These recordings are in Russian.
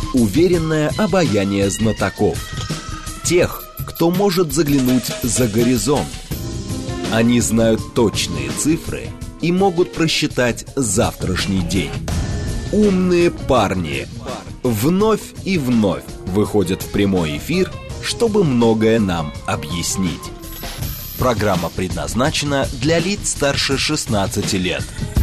Уверенное обаяние знатоков. Тех, кто может заглянуть за горизонт. Они знают точные цифры и могут просчитать завтрашний день. Умные парни вновь и вновь выходят в прямой эфир, чтобы многое нам объяснить. Программа предназначена для лиц старше 16 лет.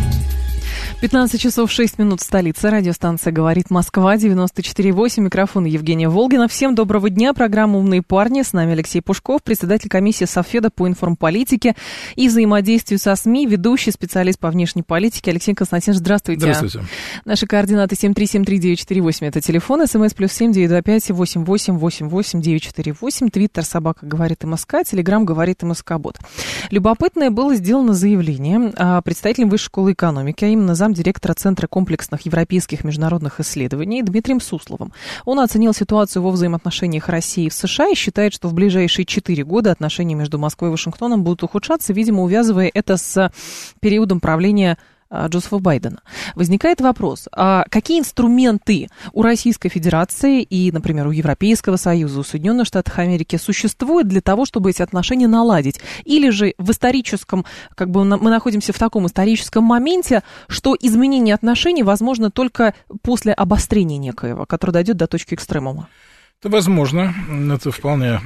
15 часов 6 минут в столице. Радиостанция «Говорит Москва», 94,8. Микрофон Евгения Волгина. Всем доброго дня. Программа «Умные парни». С нами Алексей Пушков, председатель комиссии Совфеда по информполитике и взаимодействию со СМИ, ведущий специалист по внешней политике. Алексей Константинович, здравствуйте. Здравствуйте. Наши координаты 7373948. Это телефон. СМС +7 925 8888 948. Твиттер @ говорит МСК. Телеграм говорит МСК-бот. Любопытное было сделано заявление представителем Высшей школы экономики, а именно замдиректора Центра комплексных европейских международных исследований Дмитрием Сусловым. Он оценил ситуацию во взаимоотношениях России и США и считает, что в ближайшие 4 года отношения между Москвой и Вашингтоном будут ухудшаться, видимо, увязывая это с периодом правления Джозефа Байдена. Возникает вопрос, а какие инструменты у Российской Федерации и, например, у Европейского Союза, у Соединенных Штатов Америки существуют для того, чтобы эти отношения наладить? Или же в историческом, мы находимся в таком историческом моменте, что изменение отношений возможно только после обострения некоего, которое дойдет до точки экстремума? Это возможно, это вполне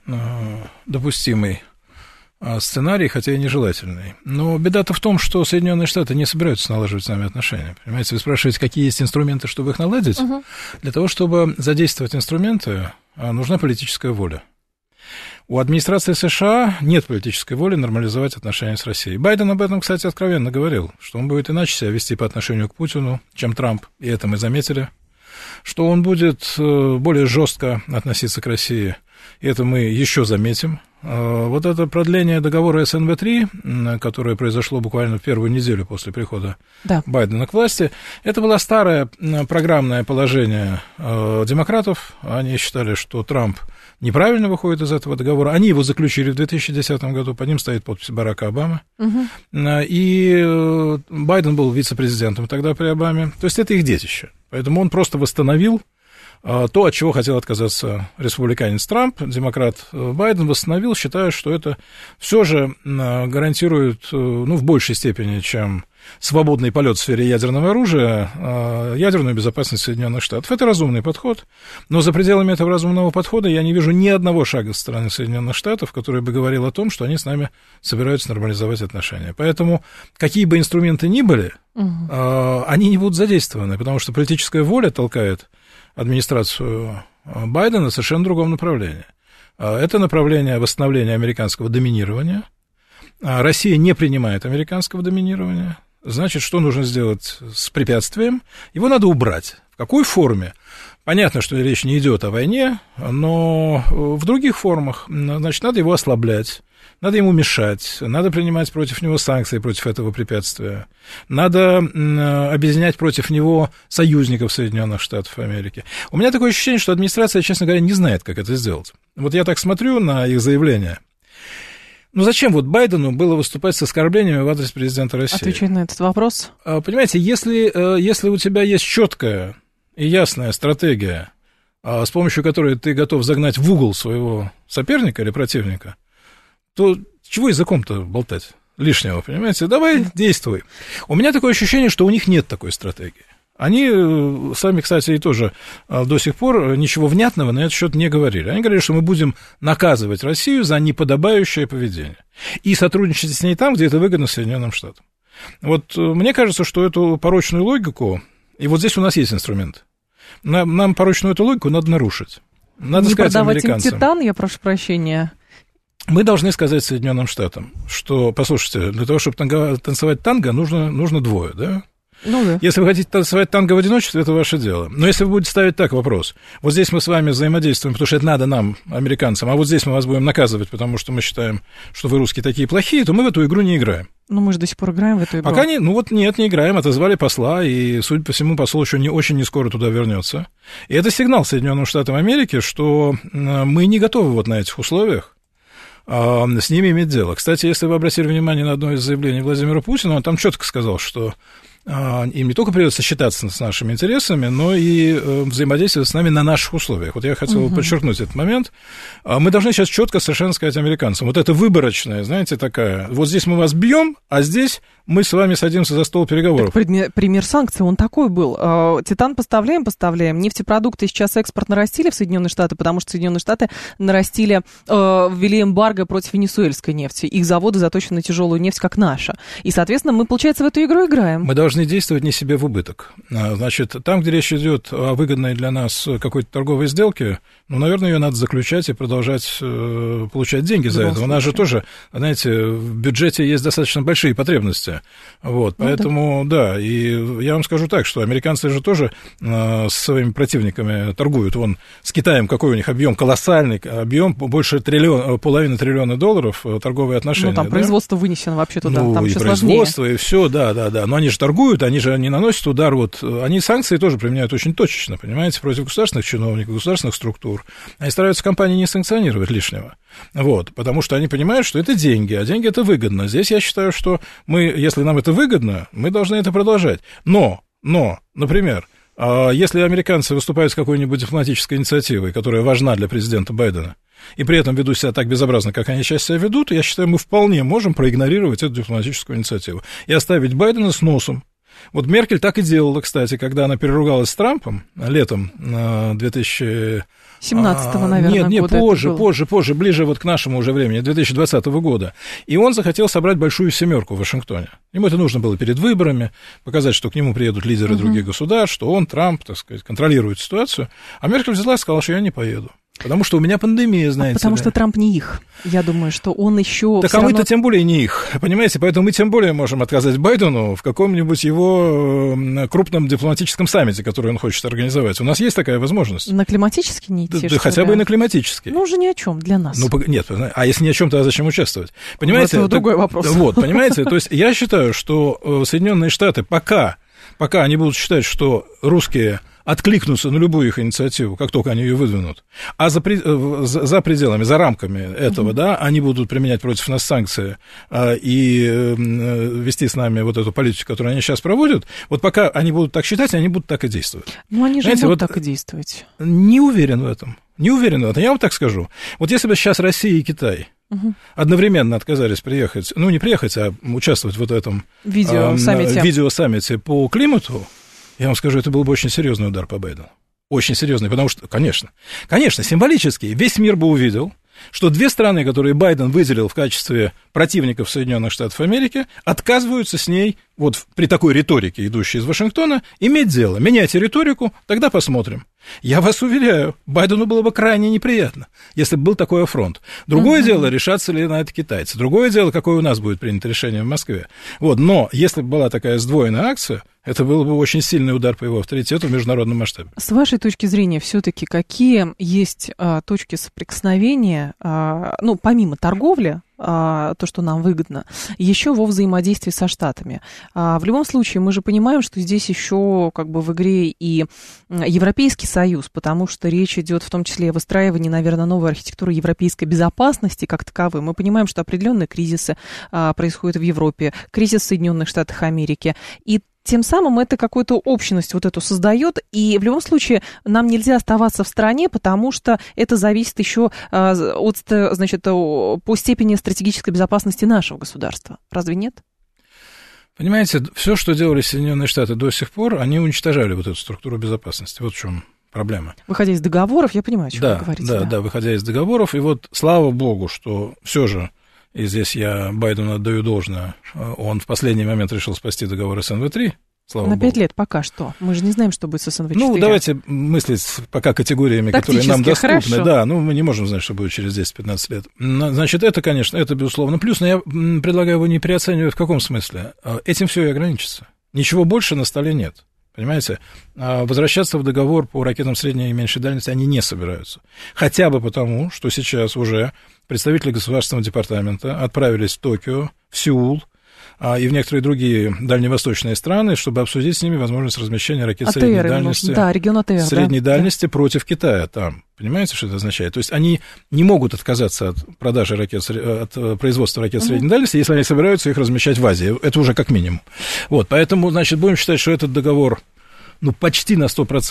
допустимый сценарий, хотя и нежелательный. Но беда-то в том, что Соединенные Штаты не собираются налаживать с нами отношения. Понимаете, вы спрашиваете, какие есть инструменты, чтобы их наладить? Для того, чтобы задействовать инструменты, нужна политическая воля. У администрации США нет политической воли нормализовать отношения с Россией. Байден об этом, кстати, откровенно говорил, что он будет иначе себя вести по отношению к Путину, чем Трамп, и это мы заметили, что он будет более жестко относиться к России, и это мы еще заметим. Вот это продление договора СНВ-3, которое произошло буквально в первую неделю после прихода Байдена к власти, это было старое программное положение демократов. Они считали, что Трамп неправильно выходит из этого договора. Они его заключили в 2010 году, под ним стоит подпись Барака Обамы. И Байден был вице-президентом тогда при Обаме. То есть это их детище. Поэтому он просто восстановил то, от чего хотел отказаться республиканец Трамп, демократ Байден восстановил, считая, что это все же гарантирует, в большей степени, чем свободный полет в сфере ядерного оружия, ядерную безопасность Соединенных Штатов. Это разумный подход, но за пределами этого разумного подхода я не вижу ни одного шага со стороны Соединенных Штатов, который бы говорил о том, что они с нами собираются нормализовать отношения. Поэтому какие бы инструменты ни были, они не будут задействованы, потому что политическая воля толкает администрацию Байдена в совершенно другом направлении. Это направление восстановления американского доминирования. Россия не принимает американского доминирования. Значит, что нужно сделать с препятствием? Его надо убрать. В какой форме? Понятно, что речь не идет о войне, но в других формах, значит, надо его ослаблять. Надо ему мешать, надо принимать против него санкции против этого препятствия, надо объединять против него союзников Соединенных Штатов Америки. У меня такое ощущение, что администрация, честно говоря, не знает, как это сделать. Вот я так смотрю на их заявления. Зачем Байдену было выступать с оскорблениями в адрес президента России? Отвечать на этот вопрос. Понимаете, если у тебя есть четкая и ясная стратегия, с помощью которой ты готов загнать в угол своего соперника или противника, то чего языком-то болтать лишнего, понимаете? Давай, действуй. У меня такое ощущение, что у них нет такой стратегии. Они сами, кстати, и тоже до сих пор ничего внятного на этот счет не говорили. Они говорили, что мы будем наказывать Россию за неподобающее поведение и сотрудничать с ней там, где это выгодно Соединенным Штатам. Мне кажется, что эту порочную логику, и вот здесь у нас есть инструмент, нам порочную эту логику надо нарушить. Надо сказать американцам. Не продавать им титан, я прошу прощения. Мы должны сказать Соединенным Штатам, что, послушайте, для того, чтобы танцевать танго, нужно двое, да? Если вы хотите танцевать танго в одиночестве, это ваше дело. Но если вы будете ставить так вопрос, вот здесь мы с вами взаимодействуем, потому что это надо нам, американцам, а вот здесь мы вас будем наказывать, потому что мы считаем, что вы русские такие плохие, то мы в эту игру не играем. Мы же до сих пор играем в эту игру. Пока не играем, отозвали посла, и, судя по всему, посол еще очень не скоро туда вернется. И это сигнал Соединенным Штатам Америки, что мы не готовы на этих условиях с ними иметь дело. Кстати, если вы обратили внимание на одно из заявлений Владимира Путина, он там четко сказал, что им не только придется считаться с нашими интересами, но и взаимодействовать с нами на наших условиях. Вот я хотел подчеркнуть этот момент. Мы должны сейчас четко совершенно сказать американцам, вот это выборочная, знаете, такая, вот здесь мы вас бьем, а здесь мы с вами садимся за стол переговоров. Так, пример санкций, он такой был. Титан поставляем, нефтепродукты сейчас экспорт нарастили в Соединенные Штаты, потому что Соединенные Штаты нарастили, ввели эмбарго против венесуэльской нефти. Их заводы заточены на тяжелую нефть, как наша. И, соответственно, мы, получается, в эту игру играем. Мы должны действовать не себе в убыток. Значит, там, где речь идет о выгодной для нас какой-то торговой сделке, ну, наверное, ее надо заключать и продолжать получать деньги за это. У нас же тоже, знаете, в бюджете есть достаточно большие потребности. Вот, поэтому, да, и я вам скажу так, что американцы же тоже с своими противниками торгуют. Вон, с Китаем какой у них объем, колоссальный объем, больше $500 миллиона торговые отношения. Ну, там производство вынесено вообще туда, ну, там и еще производство, сложнее. И все, да. Но они же торгуют, они же не наносят удар, вот, они санкции тоже применяют очень точечно, понимаете, против государственных чиновников, государственных структур. Они стараются компании не санкционировать лишнего. Вот, потому что они понимают, что это деньги, а деньги это выгодно. Здесь я считаю, что мы, если нам это выгодно, мы должны это продолжать. Но, например, если американцы выступают с какой-нибудь дипломатической инициативой, которая важна для президента Байдена, и при этом ведут себя так безобразно, как они сейчас себя ведут, я считаю, мы вполне можем проигнорировать эту дипломатическую инициативу и оставить Байдена с носом. Вот Меркель так и делала, кстати, когда она переругалась с Трампом летом 17-го, наверное, Нет, позже, ближе вот к нашему уже времени, 2020 года. И он захотел собрать большую семерку в Вашингтоне. Ему это нужно было перед выборами, показать, что к нему приедут лидеры других государств, что он, Трамп, так сказать, контролирует ситуацию. А Меркель взяла и сказала, что я не поеду. Потому что у меня пандемия, знаете. Потому что Трамп не их. Я думаю, что он еще... Так, а мы-то тем более не их, понимаете? Поэтому мы тем более можем отказать Байдену в каком-нибудь его крупном дипломатическом саммите, который он хочет организовать. У нас есть такая возможность. На климатический не идти, да хотя бы и на климатический. Ну, уже ни о чем для нас. Ну, нет, а если ни о чем, то зачем участвовать? Понимаете? Это другой вопрос. Вот, понимаете? То есть я считаю, что Соединенные Штаты пока они будут считать, что русские откликнутся на любую их инициативу, как только они ее выдвинут, а за пределами, за рамками этого, да, они будут применять против нас санкции и вести с нами вот эту политику, которую они сейчас проводят, вот пока они будут так считать, они будут так и действовать. Ну, они же будут так и действовать. Не уверен в этом. Я вам так скажу. Вот если бы сейчас Россия и Китай одновременно отказались приехать, ну, не приехать, а участвовать в вот этом видеосаммите по климату, я вам скажу, это был бы очень серьезный удар по Байдену. Очень серьезный, потому что, конечно, символически весь мир бы увидел, что две страны, которые Байден выделил в качестве противников Соединенных Штатов Америки, отказываются с ней, вот при такой риторике, идущей из Вашингтона, иметь дело. Меняйте риторику, тогда посмотрим. Я вас уверяю, Байдену было бы крайне неприятно, если бы был такой афронт. Другое дело, решатся ли на это китайцы. Другое дело, какое у нас будет принято решение в Москве. Вот, но если бы была такая сдвоенная акция, это был бы очень сильный удар по его авторитету в международном масштабе. С вашей точки зрения, все-таки какие есть точки соприкосновения, ну, помимо торговли, то, что нам выгодно, еще во взаимодействии со Штатами? В любом случае, мы же понимаем, что здесь еще как бы в игре и Европейский Союз, потому что речь идет в том числе о выстраивании, наверное, новой архитектуры европейской безопасности как таковой. Мы понимаем, что определенные кризисы происходят в Европе, кризис в Соединенных Штатах Америки, и тем самым это какую-то общность вот эту создает, и в любом случае нам нельзя оставаться в стороне, потому что это зависит еще от, значит, по степени стратегической безопасности нашего государства. Разве нет? Понимаете, все, что делали Соединенные Штаты до сих пор, они уничтожали вот эту структуру безопасности. Вот в чем проблема. Выходя из договоров, я понимаю, о чем вы говорите. Да, выходя из договоров, и вот слава богу, что все же, и здесь я Байдену отдаю должное, он в последний момент решил спасти договор СНВ-3, слава богу. 5 лет пока что. Мы же не знаем, что будет с СНВ-4. Ну, давайте мыслить пока категориями, которые нам доступны. Хорошо. Да, ну, мы не можем знать, что будет через 10-15 лет. Значит, это, конечно, это, безусловно, плюс, но я предлагаю его не переоценивать в каком смысле. Этим все и ограничится. Ничего больше на столе нет. Понимаете, возвращаться в договор по ракетам средней и меньшей дальности они не собираются. Хотя бы потому, что сейчас уже представители Государственного департамента отправились в Токио, в Сеул, и в некоторые другие дальневосточные страны, чтобы обсудить с ними возможность размещения ракет средней дальности, да, регион АТР, средней дальности против Китая там. Понимаете, что это означает? То есть они не могут отказаться от продажи ракет, от производства ракет средней дальности, если они собираются их размещать в Азии. Это уже как минимум. Вот, поэтому, значит, будем считать, что этот договор, ну, почти на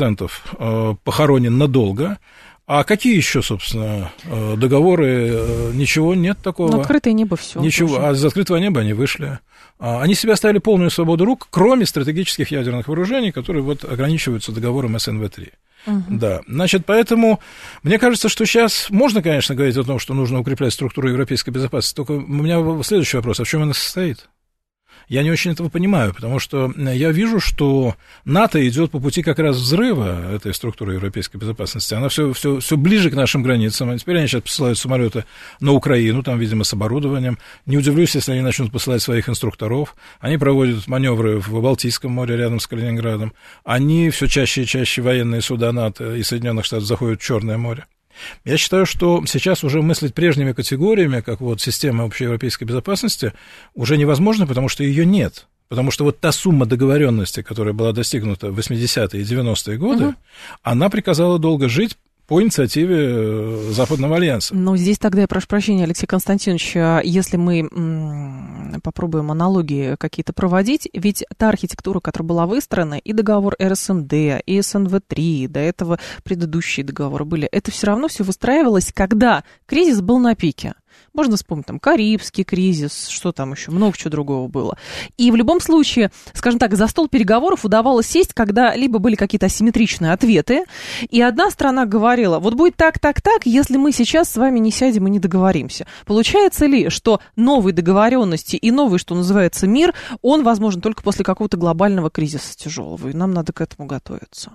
100% похоронен надолго. А какие еще, собственно, договоры? Ничего нет такого. Ну, открытое небо, все. Ничего, а из открытого неба они вышли. Они себе оставили полную свободу рук, кроме стратегических ядерных вооружений, которые вот ограничиваются договором СНВ-3. Да, значит, поэтому мне кажется, что сейчас можно, конечно, говорить о том, что нужно укреплять структуру европейской безопасности, только у меня следующий вопрос, а в чем она состоит? Я не очень этого понимаю, потому что я вижу, что НАТО идет по пути как раз взрыва этой структуры европейской безопасности. Она все ближе к нашим границам. А теперь они сейчас посылают самолеты на Украину, там, видимо, с оборудованием. Не удивлюсь, если они начнут посылать своих инструкторов. Они проводят маневры в Балтийском море рядом с Калининградом. Они все чаще и чаще военные суда НАТО и Соединенных Штатов заходят в Черное море. Я считаю, что сейчас уже мыслить прежними категориями, как вот система общеевропейской безопасности, уже невозможно, потому что ее нет. Потому что вот та сумма договоренности, которая была достигнута в 80-е и 90-е годы, она приказала долго жить по инициативе Западного альянса. Ну, здесь тогда я прошу прощения, Алексей Константинович, если мы попробуем аналогии какие-то проводить, ведь та архитектура, которая была выстроена, и договор РСМД, и СНВ-3, до этого предыдущие договоры были, это все равно все выстраивалось, когда кризис был на пике. Можно вспомнить, там, Карибский кризис, что там еще, много чего другого было. И в любом случае, скажем так, за стол переговоров удавалось сесть, когда либо были какие-то асимметричные ответы, и одна страна говорила, вот будет так, если мы сейчас с вами не сядем и не договоримся. Получается ли, что новые договоренности и новый, что называется, мир, он возможен только после какого-то глобального кризиса тяжелого, и нам надо к этому готовиться?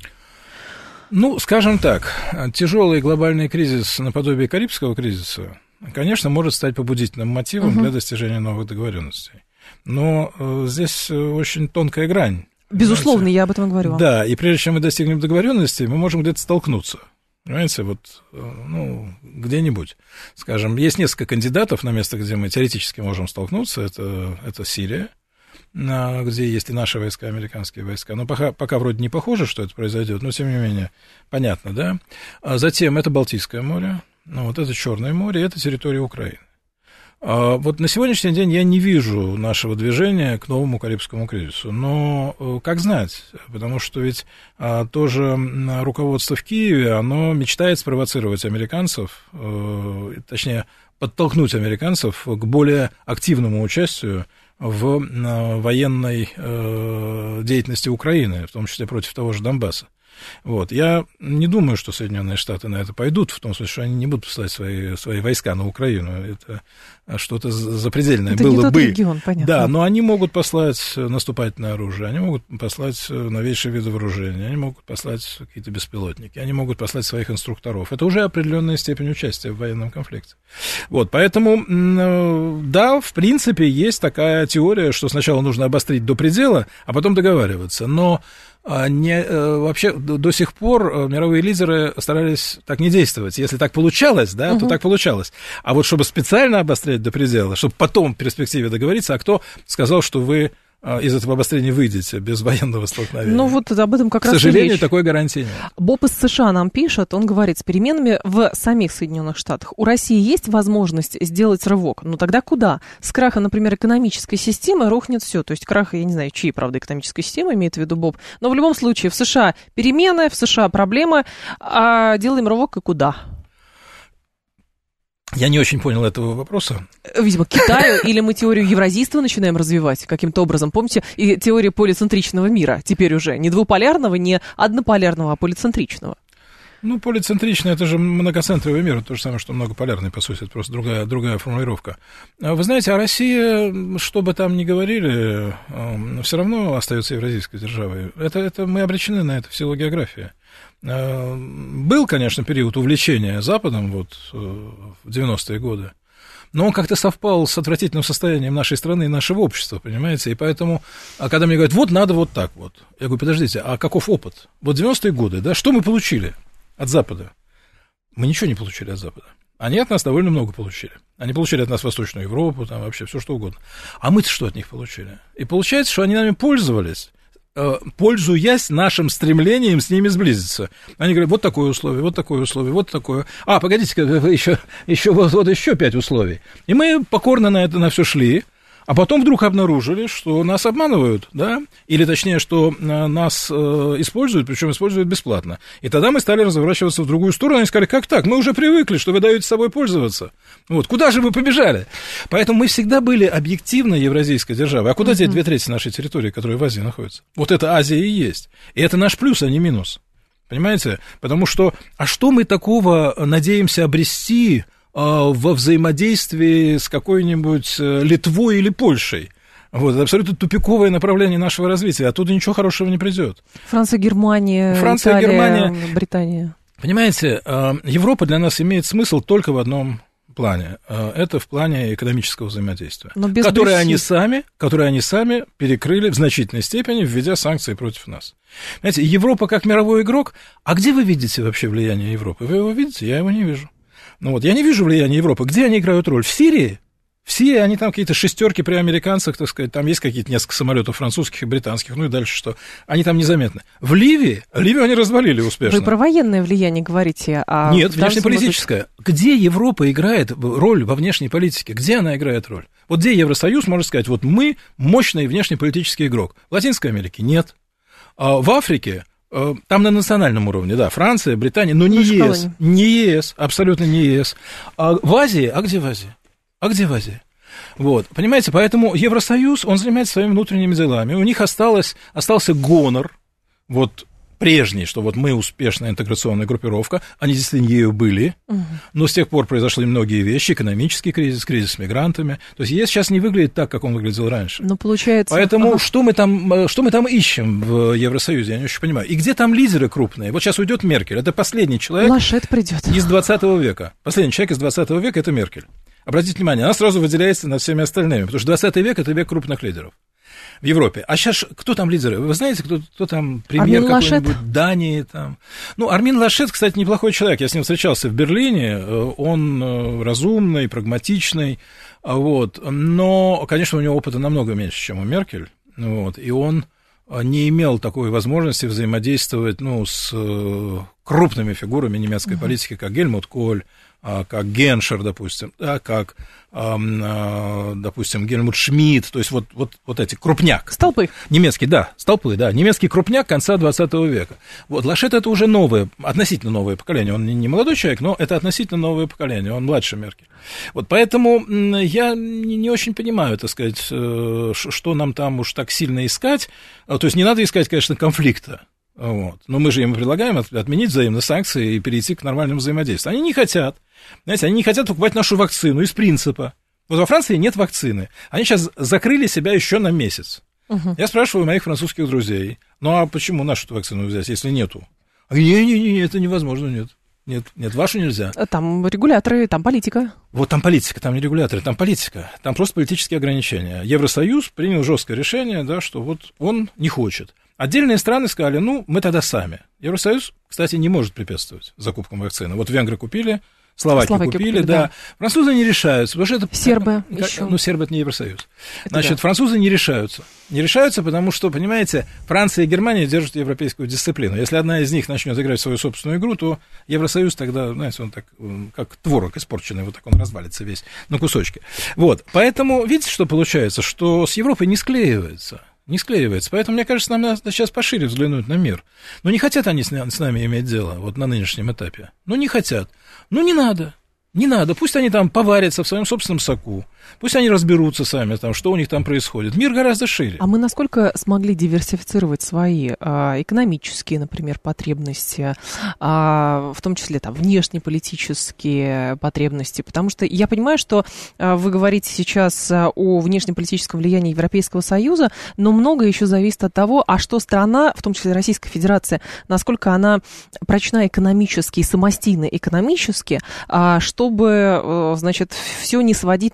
Ну, скажем так, тяжелый глобальный кризис наподобие Карибского кризиса, конечно, может стать побудительным мотивом для достижения новых договоренностей. Но здесь очень тонкая грань. Безусловно, понимаете? Я об этом говорю. Да, и прежде чем мы достигнем договоренности, мы можем где-то столкнуться. Понимаете, вот, ну, где-нибудь. Скажем, есть несколько кандидатов на место, где мы теоретически можем столкнуться. Это Сирия, где есть и наши войска, американские войска. Но пока вроде не похоже, что это произойдет, но тем не менее, понятно, да? А затем это Балтийское море. Ну, вот это Черное море, это территория Украины. Вот на сегодняшний день я не вижу нашего движения к новому Карибскому кризису. Но как знать, потому что ведь тоже руководство в Киеве, оно мечтает спровоцировать американцев, точнее, подтолкнуть американцев к более активному участию в военной деятельности Украины, в том числе против того же Донбасса. Вот. Я не думаю, что Соединенные Штаты на это пойдут, в том смысле, что они не будут посылать свои войска на Украину. Это что-то запредельное это было не тот бы. Регион, понятно. Да, но они могут послать наступательное оружие, они могут послать новейшие виды вооружения, они могут послать какие-то беспилотники, они могут послать своих инструкторов. Это уже определенная степень участия в военном конфликте. Вот, поэтому, да, в принципе, есть такая теория, что сначала нужно обострить до предела, а потом договариваться. Но вообще до сих пор мировые лидеры старались так не действовать. Если так получалось, да, то так получалось. А вот чтобы специально обострять до предела, чтобы потом в перспективе договориться, а кто сказал, что вы из этого обострения выйдете без военного столкновения? Ну, вот об этом как раз и речь. К сожалению, такой гарантии нет. Боб из США нам пишет, он говорит, с переменами в самих Соединенных Штатах у России есть возможность сделать рывок. Ну, тогда куда? С краха, например, экономической системы рухнет все. То есть крах, я не знаю, чьи, правда, экономическая система, имеет в виду Боб. Но в любом случае в США перемены, в США проблемы, а делаем рывок и куда? Я не очень понял этого вопроса. Видимо, к Китаю, или мы теорию евразийства начинаем развивать каким-то образом. Помните, и теория полицентричного мира теперь уже. Не двуполярного, не однополярного, а полицентричного. Ну, полицентричный — это же многоцентровый мир, это то же самое, что многополярный, по сути, это просто другая формулировка. Вы знаете, а Россия, что бы там ни говорили, все равно остается евразийской державой. Это мы обречены на это в силу географии. Был, конечно, период увлечения Западом вот, в 90-е годы, но он как-то совпал с отвратительным состоянием нашей страны и нашего общества, понимаете? И поэтому, когда мне говорят, вот надо вот так вот, я говорю, подождите, а каков опыт? Вот 90-е годы, да, что мы получили от Запада? Мы ничего не получили от Запада. Они от нас довольно много получили. Они получили от нас Восточную Европу, там вообще все что угодно. А мы-то что от них получили? И получается, что они нами пользовались, пользуясь нашим стремлением с ними сблизиться. Они говорят, вот такое условие, вот такое условие, вот такое. А, погодите-ка, еще вот еще 5 условий. И мы покорно на все шли. А потом вдруг обнаружили, что нас обманывают, да, или точнее, что нас используют, причем используют бесплатно. И тогда мы стали разворачиваться в другую сторону, и сказали, как так, мы уже привыкли, что вы даете собой пользоваться. Вот, куда же вы побежали? Поэтому мы всегда были объективно евразийской державой. А куда те 2/3 нашей территории, которые в Азии находятся? Вот это Азия и есть. И это наш плюс, а не минус. Понимаете? Потому что, а что мы такого надеемся обрести во взаимодействии с какой-нибудь Литвой или Польшей? Вот, это абсолютно тупиковое направление нашего развития, оттуда ничего хорошего не придет. Франция, Германия, Италия, Германия, Британия. Понимаете, Европа для нас имеет смысл только в одном плане. Это в плане экономического взаимодействия, которое они сами перекрыли в значительной степени, введя санкции против нас. Понимаете, Европа как мировой игрок, а где вы видите вообще влияние Европы? Вы его видите? Я его не вижу. Ну вот, я не вижу влияния Европы. Где они играют роль? В Сирии? В Сирии они там какие-то шестерки при американцах, так сказать, там есть какие-то несколько самолетов французских и британских, ну и дальше что? Они там незаметны. В Ливии? Ливию они развалили успешно. Вы про военное влияние говорите, а... Нет, внешнеполитическое. Где Европа играет роль во внешней политике? Где она играет роль? Вот где Евросоюз может сказать, вот мы мощный внешнеполитический игрок? В Латинской Америке? Нет. А в Африке? Там на национальном уровне, да, Франция, Британия, но не ЕС, не ЕС, абсолютно не ЕС. А в Азии, где в Азии? А где в Азии? Вот, понимаете, поэтому Евросоюз, он занимается своими внутренними делами, у них остался гонор, вот, прежний, что вот мы успешная интеграционная группировка, они действительно ею были, но с тех пор произошли многие вещи, экономический кризис, кризис с мигрантами, то есть ЕС сейчас не выглядит так, как он выглядел раньше. Но получается... Поэтому что мы там ищем в Евросоюзе, я не очень понимаю. И где там лидеры крупные? Вот сейчас уйдет Меркель, это последний человек Лашет придет. Из 20 века. Последний человек из 20 века – это Меркель. Обратите внимание, она сразу выделяется над всеми остальными, потому что 20 век – это век крупных лидеров в Европе. А сейчас кто там лидеры? Вы знаете, кто там премьер какой-нибудь Дании? Там? Ну, Армин Лашет, кстати, неплохой человек. Я с ним встречался в Берлине. Он разумный, прагматичный. Вот. Но, конечно, у него опыта намного меньше, чем у Меркель. Вот. И он не имел такой возможности взаимодействовать с крупными фигурами немецкой политики, как Гельмут Коль, как Геншер, допустим, да, как, допустим, Гельмут Шмидт, то есть вот эти крупняк. Столпы. Немецкий, да, столпы, да, немецкий крупняк конца 20 века. Вот, Лашет это уже относительно новое поколение, он не молодой человек, но это относительно новое поколение, он младше Меркель. Вот, поэтому я не очень понимаю, так сказать, что нам там уж так сильно искать, то есть не надо искать, конечно, конфликта. Вот. Но мы же им предлагаем отменить взаимные санкции и перейти к нормальному взаимодействию. Они не хотят. Знаете, они не хотят покупать нашу вакцину из принципа. Вот во Франции нет вакцины. Они сейчас закрыли себя еще на месяц. Я спрашиваю моих французских друзей, ну а почему нашу вакцину взять, если нету? Не, это невозможно, нет, вашу нельзя. Там регуляторы, там политика. Вот там политика, там не регуляторы, там политика. Там просто политические ограничения. Евросоюз принял жесткое решение, да, что вот он не хочет. Отдельные страны сказали, мы тогда сами. Евросоюз, кстати, не может препятствовать закупкам вакцины. Вот венгры купили, Словакию купили, да. Французы не решаются, потому что это... Сербы еще. Сербы это не Евросоюз. Значит, французы не решаются. Не решаются, потому что, понимаете, Франция и Германия держат европейскую дисциплину. Если одна из них начнет играть свою собственную игру, то Евросоюз тогда, знаете, он так, как творог испорченный, вот так он развалится весь на кусочки. Вот, поэтому, видите, что получается? Что с Европой не склеивается. Поэтому, мне кажется, нам надо сейчас пошире взглянуть на мир. Но не хотят они с нами иметь дело вот на нынешнем этапе. Не хотят. Не надо. Пусть они там поварятся в своем собственном соку. Пусть они разберутся сами, там, что у них там происходит. Мир гораздо шире. А мы насколько смогли диверсифицировать свои экономические, например, потребности, в том числе там, внешнеполитические потребности? Потому что я понимаю, что вы говорите сейчас о внешнеполитическом влиянии Европейского Союза, но многое еще зависит от того, что страна, в том числе Российская Федерация, насколько она прочна экономически и самостийна экономически, чтобы, значит, все не сводить только к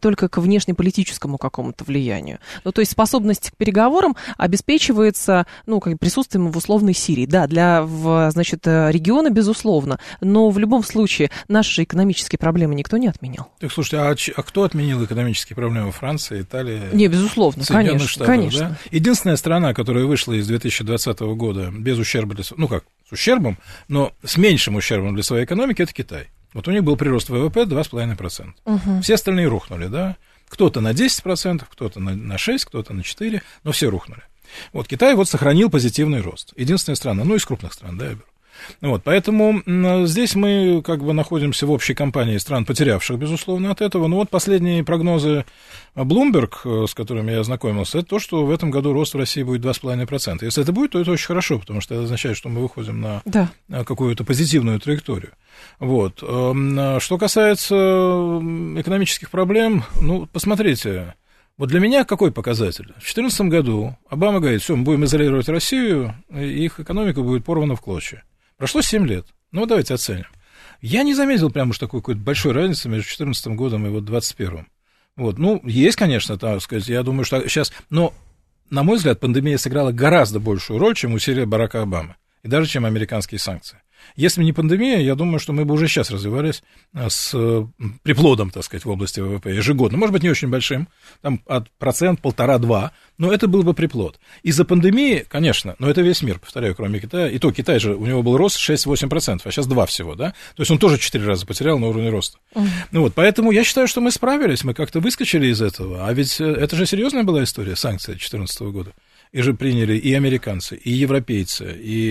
внешнеполитическому какому-то влиянию. Ну, то есть способность к переговорам обеспечивается, ну, как присутствием в условной Сирии. Да, для, значит, региона, безусловно, но в любом случае наши же экономические проблемы никто не отменял. Так, слушайте, а кто отменил экономические проблемы? Франция, Италия? Не, безусловно, Соединенных Штатов, конечно. Да? Единственная страна, которая вышла из 2020 года без ущерба, ну как, с ущербом, но с меньшим ущербом для своей экономики, это Китай. Вот у них был прирост ВВП 2,5%. Угу. Все остальные рухнули, да? Кто-то на 10%, кто-то на 6%, кто-то на 4%, но все рухнули. Вот Китай вот сохранил позитивный рост. Единственная страна, ну, из крупных стран, да, я беру. Вот, поэтому здесь мы как бы находимся в общей компании стран, потерявших, безусловно, от этого. Но вот последние прогнозы Bloomberg, с которыми я ознакомился, это то, что в этом году рост в России будет 2,5%. Если это будет, то это очень хорошо, потому что это означает, что мы выходим на какую-то позитивную траекторию. Вот. Что касается экономических проблем, ну, посмотрите, вот для меня какой показатель? В 2014 году Обама говорит, все, мы будем изолировать Россию, и их экономика будет порвана в клочья. Прошло 7 лет. Ну, давайте оценим. Я не заметил прямо уж такой какой-то большой разницы между 2014 годом и вот 2021. Вот. Ну, есть, конечно, так сказать, я думаю, что сейчас... Но, на мой взгляд, пандемия сыграла гораздо большую роль, чем усилия Барака Обамы. И даже чем американские санкции. Если бы не пандемия, я думаю, что мы бы уже сейчас развивались с приплодом, так сказать, в области ВВП ежегодно. Может быть, не очень большим, там от 1%, 1,5-2%, но это был бы приплод. Из-за пандемии, конечно, но это весь мир, повторяю, кроме Китая. И то Китай же, у него был рост 6-8%, а сейчас 2% всего, да? То есть он тоже 4 раза потерял на уровне роста. Ну вот, поэтому я считаю, что мы справились, мы как-то выскочили из этого. А ведь это же серьезная была история, санкции 2014 года. И же приняли и американцы, и европейцы, и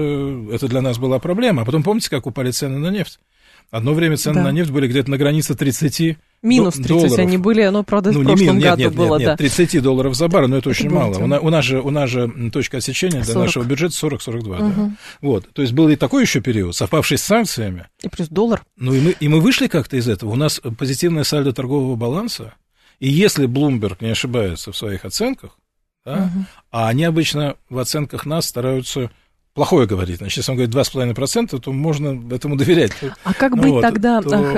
это для нас была проблема. А потом помните, как упали цены на нефть? Одно время цены на нефть были где-то на границе 30 минус 30 долларов. Они были, но, правда, в прошлом году было, да. 30 долларов за баррель, но это очень мало. У нас же точка отсечения 40. Для нашего бюджета 40-42. Да. Вот. То есть был и такой еще период, совпавший с санкциями. И плюс доллар. Ну и мы вышли как-то из этого. У нас позитивное сальдо торгового баланса, и если Bloomberg не ошибается в своих оценках, да, а они обычно в оценках нас стараются плохое говорить. Значит, если он говорит 2,5%, то можно этому доверять. А как быть тогда...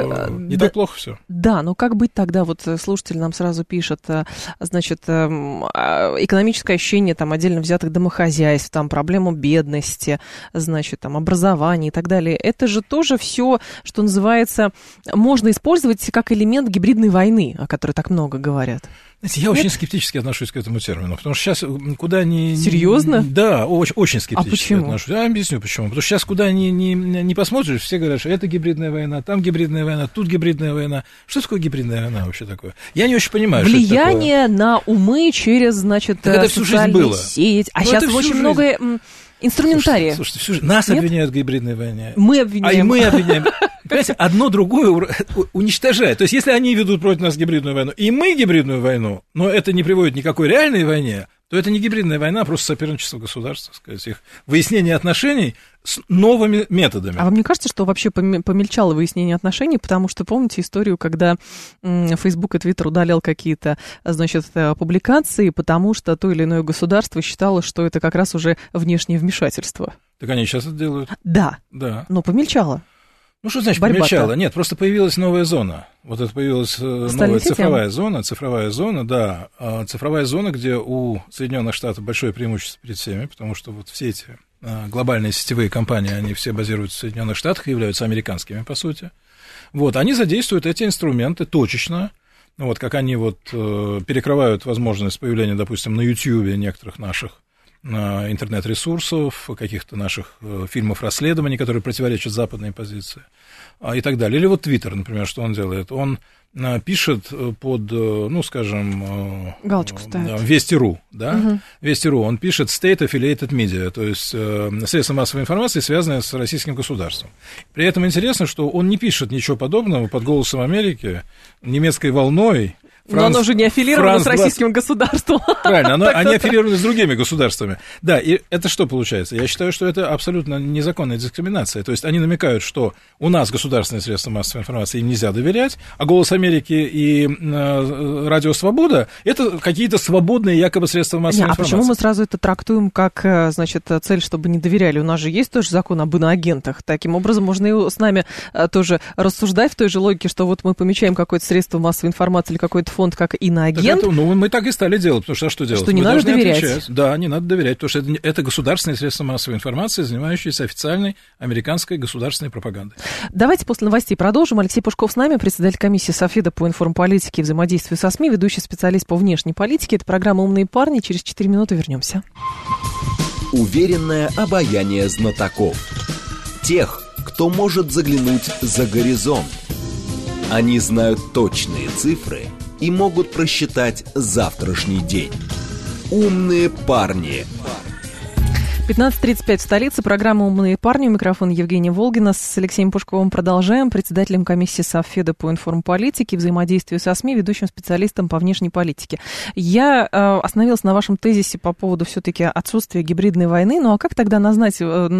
Не так плохо все. Да, но как быть тогда, вот слушатель нам сразу пишет, значит, экономическое ощущение там отдельно взятых домохозяйств, там проблему бедности, значит, там образования и так далее. Это же тоже все, что называется, можно использовать как элемент гибридной войны, о которой так много говорят. Знаете, я очень скептически отношусь к этому термину, потому что сейчас куда ни... Серьезно? Да, очень скептически отношусь. Я объясню почему. Потому что сейчас куда ни посмотришь, все говорят, что это гибридная война, там гибридная война, тут гибридная война. Что такое гибридная война вообще такое? Я не очень понимаю, влияние что это такое. на умы через, значит, социальные сети. А сейчас очень много инструментария. Слушайте, всю жизнь. Нас обвиняют в гибридной войне. Мы обвиняем. А и мы обвиняем. Понимаете, одно другое уничтожает. То есть, если они ведут против нас гибридную войну, и мы гибридную войну, но это не приводит ни к какой реальной войне, то это не гибридная война, а просто соперничество государств, так сказать, их выяснение отношений с новыми методами. А вам не кажется, что вообще помельчало выяснение отношений, потому что помните историю, когда Facebook и Twitter удалял какие-то, значит, публикации, потому что то или иное государство считало, что это как раз уже внешнее вмешательство? Так они сейчас это делают. Да. Но помельчало. Ну, что значит помельчало? Нет, просто появилась новая зона. Вот это появилась новая цифровая зона, да. Цифровая зона, где у Соединенных Штатов большое преимущество перед всеми, потому что вот все эти глобальные сетевые компании, они все базируются в Соединенных Штатах и являются американскими, по сути. Вот, они задействуют эти инструменты точечно, вот, как они вот перекрывают возможность появления, допустим, на YouTube некоторых наших интернет-ресурсов, каких-то наших фильмов расследований, которые противоречат западной позиции, и так далее. Или вот Твиттер, например, что он делает? Он пишет под, ну, скажем, галочку ставит. Вести.ру, да? Вести.ру, он пишет State Affiliated Media, то есть средства массовой информации, связанные с российским государством. При этом интересно, что он не пишет ничего подобного под «Голосом Америки», «Немецкой волной», но оно же не аффилировано с российским государством. Правильно, они аффилированы с другими государствами. Да, и это что получается? Я считаю, что это абсолютно незаконная дискриминация. То есть они намекают, что у нас государственные средства массовой информации им нельзя доверять, а «Голос Америки» и «Радио Свобода» — это какие-то свободные якобы средства массовой информации. А почему мы сразу это трактуем как, значит, цель, чтобы не доверяли? У нас же есть тоже закон об иноагентах. Таким образом, можно и с нами тоже рассуждать в той же логике, что вот мы помечаем какое-то средство массовой информации или какой-то фонд как иноагент. Мы так и стали делать, потому что что делать? Что не надо доверять. Отвечать. Да, не надо доверять, потому что это государственные средства массовой информации, занимающиеся официальной американской государственной пропагандой. Давайте после новостей продолжим. Алексей Пушков с нами, председатель комиссии Софеда по информполитике и взаимодействию со СМИ, ведущий специалист по внешней политике. Это программа «Умные парни». Через 4 минуты вернемся. Уверенное обаяние знатоков. Тех, кто может заглянуть за горизонт. Они знают точные цифры и могут просчитать завтрашний день. Умные парни. 15:35 в столице. Программа «Умные парни». Микрофон Евгения Волгина. С Алексеем Пушковым продолжаем. Председателем комиссии Софеда по информполитике и взаимодействию со СМИ, ведущим специалистом по внешней политике. Я остановилась на вашем тезисе по поводу все-таки отсутствия гибридной войны. Ну а как тогда назвать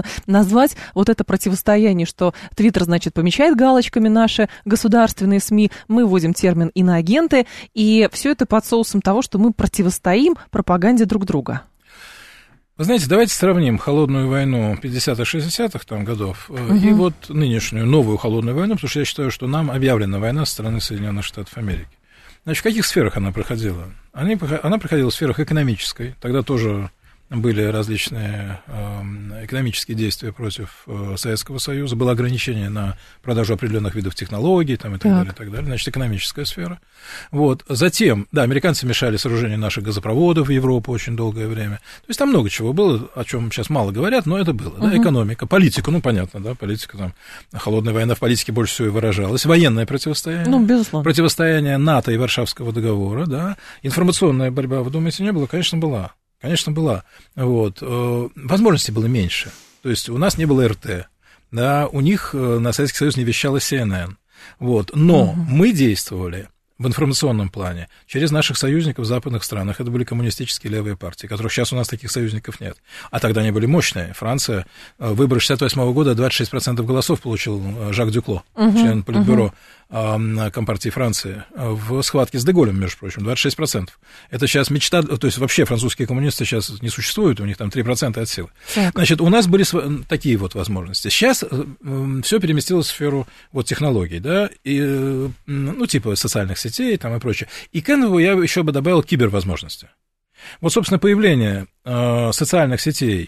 вот это противостояние, что Твиттер, значит, помечает галочками наши государственные СМИ, мы вводим термин «иноагенты», и все это под соусом того, что мы противостоим пропаганде друг друга? Вы знаете, давайте сравним холодную войну 50-х, 60-х там годов и вот нынешнюю новую холодную войну, потому что я считаю, что нам объявлена война со стороны Соединенных Штатов Америки. Значит, в каких сферах она проходила? Она проходила в сферах экономической, тогда тоже были различные экономические действия против Советского Союза, было ограничение на продажу определенных видов технологий там, и так далее, и так далее. Значит, экономическая сфера. Вот. Затем, да, американцы мешали сооружению наших газопроводов в Европу очень долгое время. То есть там много чего было, о чем сейчас мало говорят, но это было. Да, экономика, политика, ну, понятно, да, политика там, холодная война в политике больше всего и выражалась. Военное противостояние. Ну, безусловно. Противостояние НАТО и Варшавского договора, да. Информационная борьба, вы думаете, не было? Конечно, была. Конечно, была. Вот. Возможностей было меньше. То есть у нас не было РТ, да, у них на Советский Союз не вещала CNN. Вот. Но мы действовали в информационном плане через наших союзников в западных странах. Это были коммунистические левые партии, которых сейчас у нас таких союзников нет. А тогда они были мощные. Франция, выборы 1968 года, 26% голосов получил Жак Дюкло, член Политбюро Компартии Франции, в схватке с Деголем, между прочим, 26%. Это сейчас мечта, то есть вообще французские коммунисты сейчас не существуют, у них там 3% от силы. Так. Значит, у нас были такие вот возможности. Сейчас все переместилось в сферу вот технологий, да, и, ну, типа социальных сетей там и прочее. И к этому я еще бы добавил кибервозможности. Вот, собственно, появление социальных сетей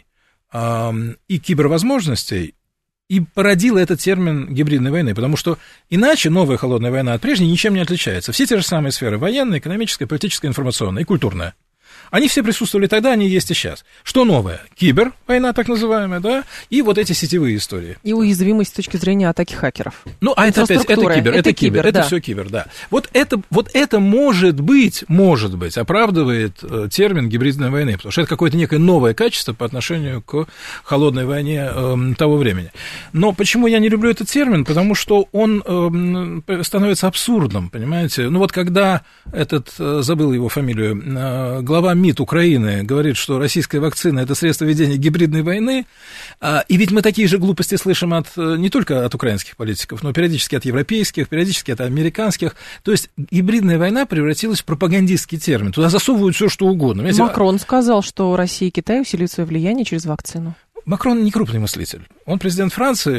и кибервозможностей и породило этот термин гибридной войны, потому что иначе новая холодная война от прежней ничем не отличается. Все те же самые сферы: военная, экономическая, политическая, информационная и культурная. Они все присутствовали тогда, они есть и сейчас. Что новое? Кибервойна, так называемая, да, и вот эти сетевые истории. И уязвимость с точки зрения атаки хакеров. Ну, а это опять, это кибер, это все кибер, да. Вот это может быть, оправдывает термин гибридной войны, потому что это какое-то некое новое качество по отношению к холодной войне того времени. Но почему я не люблю этот термин? Потому что он становится абсурдным, понимаете? Ну, вот когда забыл его фамилию, глава МИД Украины говорит, что российская вакцина – это средство ведения гибридной войны, и ведь мы такие же глупости слышим не только от украинских политиков, но периодически от европейских, периодически от американских. То есть гибридная война превратилась в пропагандистский термин. Туда засовывают все, что угодно. Понимаете? Макрон сказал, что Россия и Китай усиливают свое влияние через вакцину. Макрон не крупный мыслитель. Он президент Франции,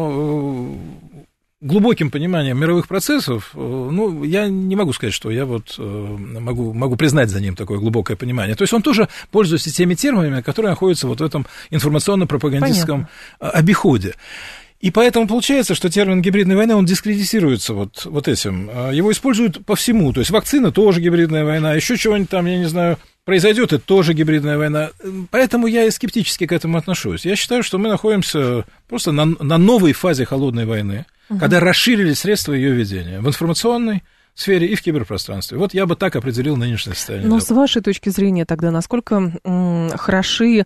но глубоким пониманием мировых процессов, ну, я не могу сказать, что я вот могу признать за ним такое глубокое понимание. То есть он тоже пользуется теми терминами, которые находятся вот в этом информационно-пропагандистском обиходе. И поэтому получается, что термин гибридной войны, он дискредитируется вот этим. Его используют по всему. То есть вакцина тоже гибридная война, еще чего-нибудь там, я не знаю, произойдет, это тоже гибридная война. Поэтому я и скептически к этому отношусь. Я считаю, что мы находимся просто на новой фазе холодной войны, когда расширились средства ее ведения в информационной сфере и в киберпространстве. Вот я бы так определил нынешнее состояние. Но с вашей точки зрения тогда, насколько хороши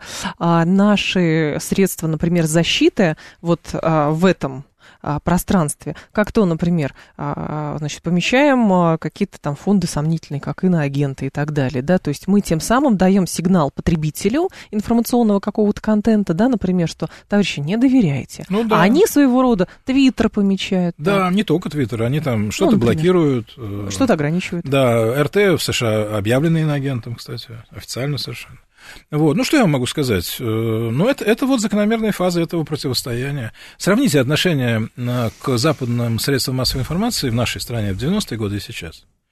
наши средства, например, защиты вот в этом пространстве, как то, например, значит, помещаем какие-то там фонды сомнительные, как иноагенты и так далее, да, то есть мы тем самым даем сигнал потребителю информационного какого-то контента, да, например, что, товарищи, не доверяйте, ну, да. А они своего рода Твиттер помечают. Да, не только Твиттер, они там что-то блокируют. Что-то ограничивают. Да, РТ в США объявлены иноагентом, кстати, официально совершенно. Вот. Ну, что я вам могу сказать? Ну, это вот закономерная фаза этого противостояния. Сравните отношение к западным средствам массовой информации в нашей стране в 90-е годы и сейчас.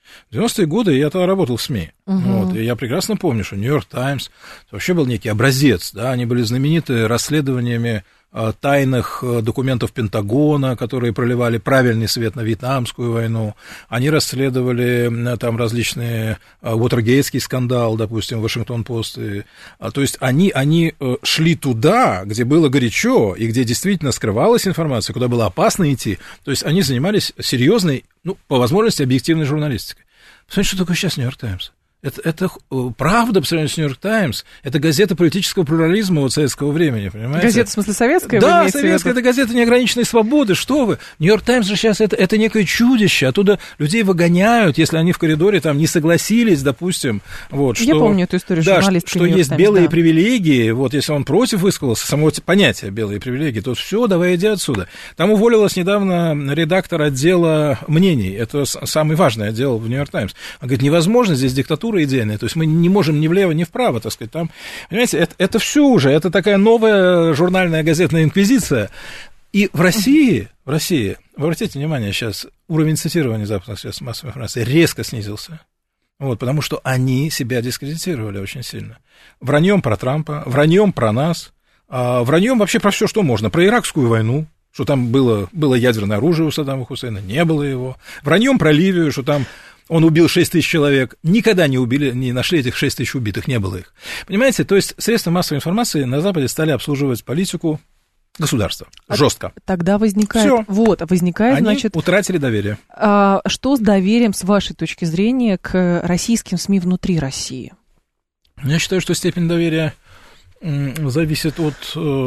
В 90-е годы я тогда работал в СМИ. Вот, и я прекрасно помню, что «Нью-Йорк Таймс» вообще был некий образец. Да? Они были знамениты расследованиями тайных документов Пентагона, которые проливали правильный свет на Вьетнамскую войну. Они расследовали там различные Уотергейтский скандал, допустим, Вашингтон-Пост. То есть они шли туда, где было горячо и где действительно скрывалась информация, куда было опасно идти. То есть они занимались серьезной, ну, по возможности, объективной журналистикой. Посмотрите, что такое сейчас «Нью-Йорк Таймс». Это правда по сравнению с «Нью-Йорк Таймс». Это газета политического плюрализма вот советского времени, понимаете? Газета, в смысле, советская? Да, советская, это газета неограниченной свободы. Что вы? «Нью-Йорк Таймс» же сейчас это некое чудище. Оттуда людей выгоняют, если они в коридоре там не согласились, допустим. Вот, что, я помню эту историю журналистки. Что есть белые привилегии. Вот если он против высказался, само понятие белые привилегии, то все, давай иди отсюда. Там уволилась недавно редактор отдела мнений. Это самый важный отдел в «Нью-Йорк Таймс». Он говорит, невозможно, здесь диктатура идейная, то есть мы не можем ни влево, ни вправо, так сказать, там, понимаете, это все уже, это такая новая журнальная газетная инквизиция. И в России, вы обратите внимание, сейчас уровень цитирования западных средств массовой информации резко снизился, вот, потому что они себя дискредитировали очень сильно. Враньем про Трампа, враньем про нас, враньем вообще про все, что можно, про Иракскую войну, что там было ядерное оружие у Саддама Хусейна, не было его, враньем про Ливию, что там он убил 6 тысяч человек. Никогда не нашли этих 6 тысяч убитых, не было их. Понимаете, то есть средства массовой информации на Западе стали обслуживать политику государства жестко. Тогда возникает... Всё. Вот, возникает, они значит... утратили доверие. Что с доверием, с вашей точки зрения, к российским СМИ внутри России? Я считаю, что степень доверия зависит от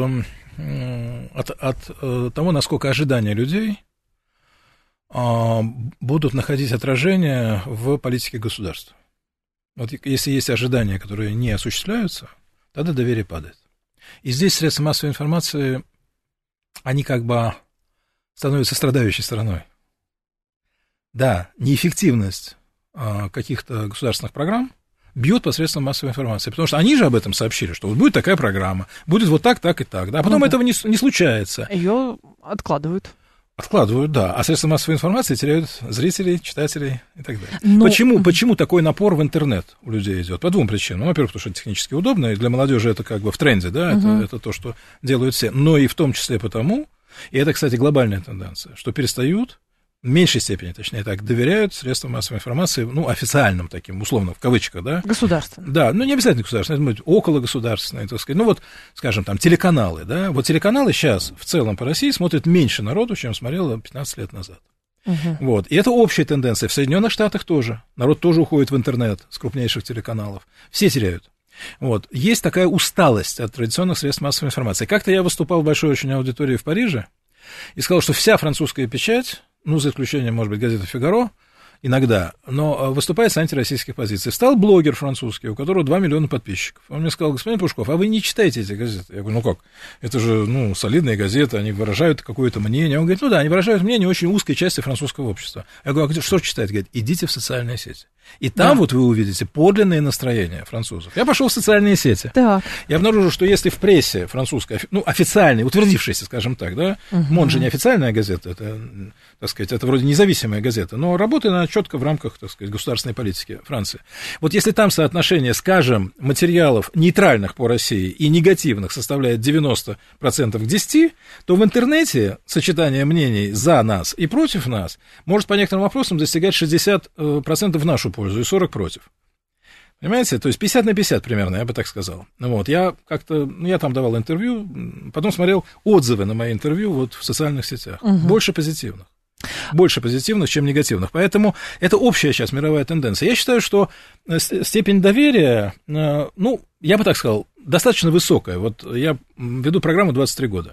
того, насколько ожидания людей будут находить отражение в политике государства. Вот если есть ожидания, которые не осуществляются, тогда доверие падает. И здесь средства массовой информации, они как бы становятся страдающей стороной. Да, неэффективность каких-то государственных программ бьет посредством массовой информации, потому что они же об этом сообщили, что вот будет такая программа, будет вот так, так и так, да, а потом этого не случается. Ее откладывают. Откладывают, да, а средства массовой информации теряют зрителей, читателей и так далее. Почему такой напор в интернет у людей идет? По двум причинам. Во-первых, потому что это технически удобно, и для молодежи это как бы в тренде, да, это то, что делают все, но и в том числе потому, и это, кстати, глобальная тенденция, что перестают, в меньшей степени, точнее так, доверяют средствам массовой информации, ну, официальным таким, условно, в кавычках, да. Государственным. Да, ну, не обязательно государственные, это может быть окологосударственные, так сказать. Ну, вот, скажем, там, телеканалы, да. Вот телеканалы сейчас в целом по России смотрят меньше народу, чем смотрело 15 лет назад. Вот. И это общая тенденция. В Соединенных Штатах тоже. Народ тоже уходит в интернет с крупнейших телеканалов. Все теряют. Вот. Есть такая усталость от традиционных средств массовой информации. Как-то я выступал в большой очень аудитории в Париже и сказал, что вся французская печать, ну, за исключением, может быть, газеты «Фигаро», иногда, но выступает с антироссийских позиций. Встал блогер французский, у которого 2 миллиона подписчиков. Он мне сказал, господин Пушков, а вы не читаете эти газеты? Я говорю, ну как, это же, ну, солидные газеты, они выражают какое-то мнение. Он говорит, ну да, они выражают мнение очень узкой части французского общества. Я говорю, а что читать? Говорит, идите в социальные сети. И там вот вы увидите подлинные настроения французов. Я пошел в социальные сети. Так. Я обнаружил, что если в прессе французской, ну, официальной, утвердившейся, скажем так, да, МОН же не официальная газета, это, так сказать, это вроде независимая газета, но работает она четко в рамках, так сказать, государственной политики Франции. Вот если там соотношение, скажем, материалов нейтральных по России и негативных составляет 90% к 10, то в интернете сочетание мнений за нас и против нас может по некоторым вопросам достигать 60% в нашу пользу и 40 против. Понимаете? То есть 50 на 50 примерно, я бы так сказал. Вот, я там давал интервью, потом смотрел отзывы на мои интервью вот в социальных сетях. Больше позитивных. Больше позитивных, чем негативных. Поэтому это общая сейчас мировая тенденция. Я считаю, что степень доверия, ну, я бы так сказал, достаточно высокая. Вот я веду программу 23 года.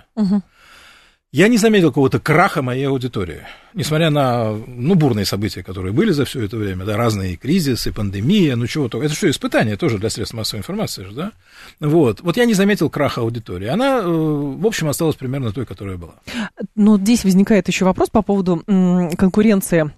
Я не заметил какого-то краха моей аудитории, несмотря на, ну, бурные события, которые были за все это время, да, разные кризисы, пандемия, ну, чего-то. Это что, испытание тоже для средств массовой информации же, да? Вот я не заметил краха аудитории. Она, в общем, осталась примерно той, которая была. Но здесь возникает еще вопрос по поводу конкуренции